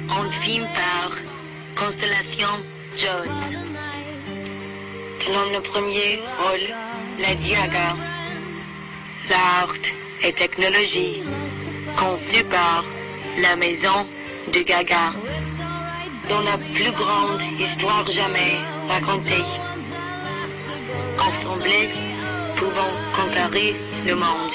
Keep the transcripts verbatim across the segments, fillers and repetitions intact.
en film par Constellation Jones. Dans le premier rôle, Lady Gaga. L'art et technologie conçue par la maison de Gaga. Dans la plus grande histoire jamais racontée. Ensemble, pouvons comparer le monde.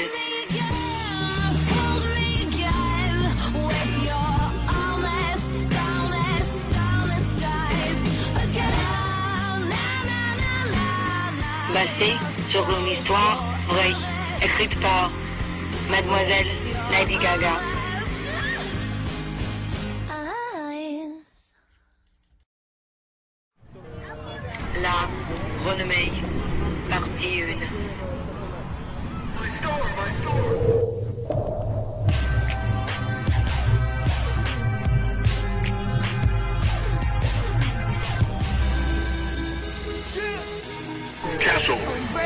Basée sur une histoire vraie, écrite par Mademoiselle Lady Gaga. La renommée, partie un. Castle.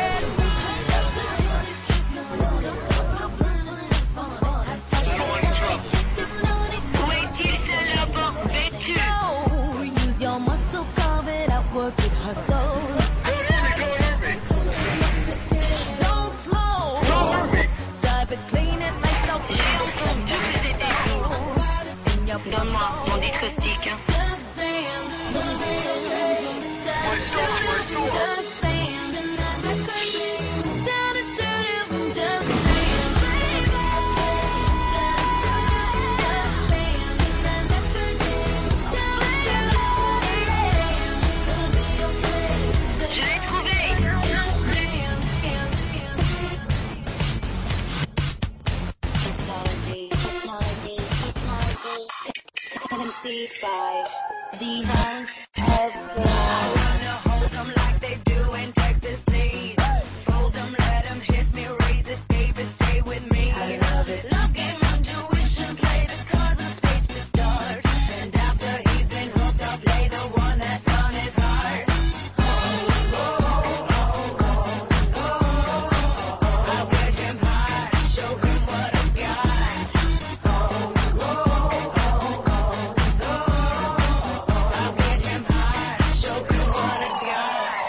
Où est-il ce là-bas vêtu? Use your muscle, carve it out, work it, hustle. Don't slow. Drive it, clean it like the J'ai entendu que c'était in your Donne-moi mon disque stick. Je l'ai trouvé. Technology, technology, technology. Conceived by the house of God. Hold them like they do in Texas, please. Fold them, let them hit me, raise it, baby, stay with me. I love it. Love game, intuition, play the cards and space to start. And after he's been hooked, I'll play the one that's on his heart. I'll get him high, show him what I've got. I'll get him high, show him what I've got.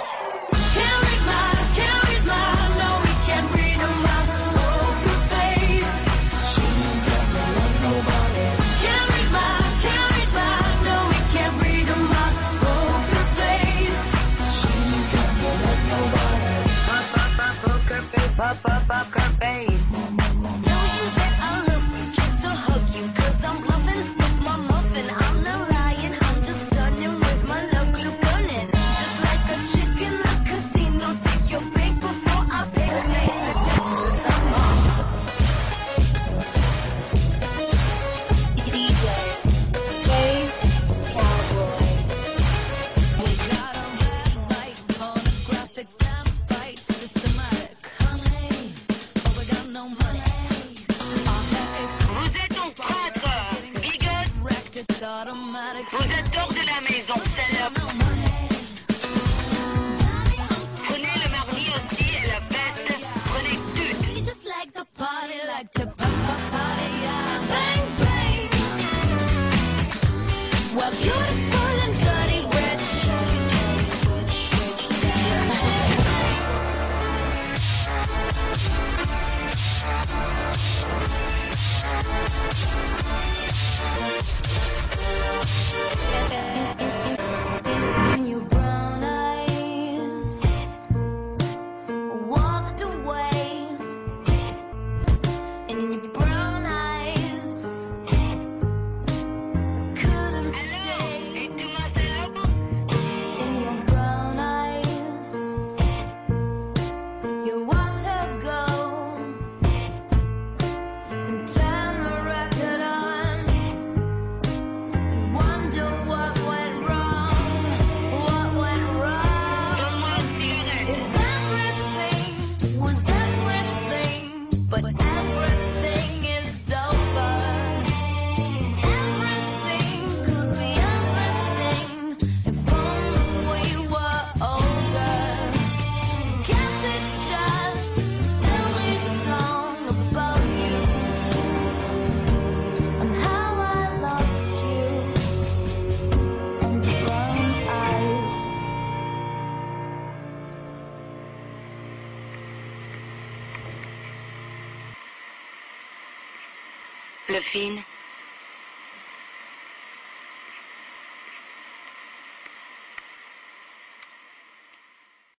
Le Fine.